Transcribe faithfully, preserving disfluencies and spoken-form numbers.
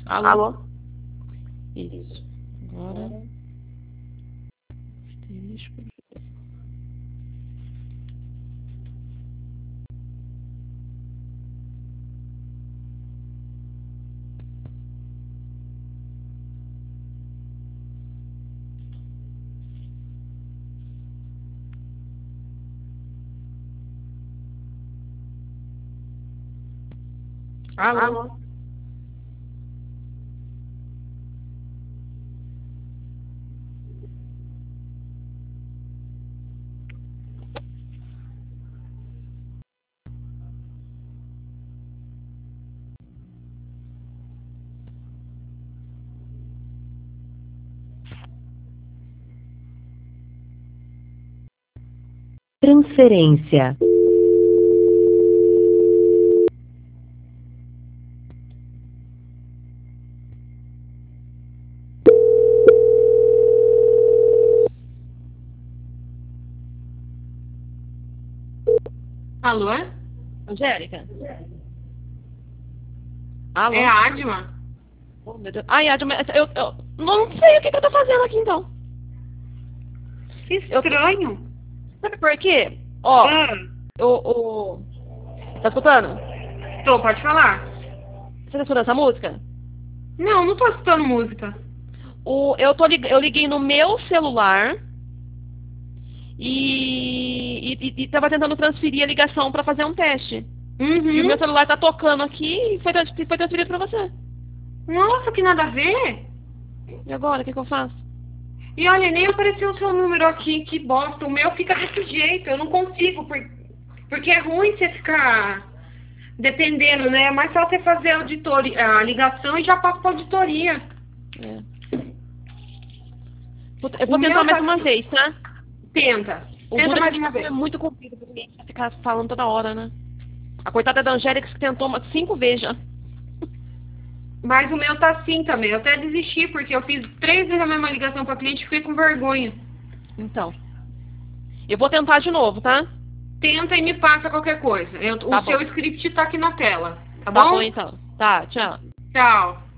Alô? Alô? Isso. Agora. Asterisco. Alô? Alô? Transferência. Alô? Angélica? Alô? É a Adma? Oh, meu Deus. Ai, Adma, eu, eu não sei o que, que eu tô fazendo aqui então. Que estranho. Sabe por quê? Ó, Ah, o. o... Tá escutando? tô, pode falar. Você tá escutando essa música? Não, não tô escutando música. O, eu, tô, lig- eu liguei no meu celular e, e, e tava tentando transferir a ligação pra fazer um teste. E o meu Uhum. celular tá tocando aqui e foi, trans- foi transferido pra você. Nossa, que nada a ver. E agora, o que, que eu faço? E olha, nem apareceu o seu número aqui, que bosta. O meu fica desse jeito, eu não consigo, por- porque é ruim você ficar dependendo, né? É mais só você fazer a, auditoria, a ligação e já passa pra auditoria. É. Vou- Eu vou O tentar meu mais tá- uma vez, tá? Tenta. O Tenta ruim mais de uma é vez. muito comprido pra mim ficar falando toda hora, né? A coitada da Angélica que tentou umas cinco vezes já. Mas o meu tá assim também. Eu até desisti, porque eu fiz três vezes a mesma ligação pra cliente e fiquei com vergonha. Então. Eu vou tentar de novo, tá? Tenta e me passa qualquer coisa. Eu- Tá o seu bom. script tá aqui na tela. Tá, Tá bom? bom então. Tá, tchau. Tchau.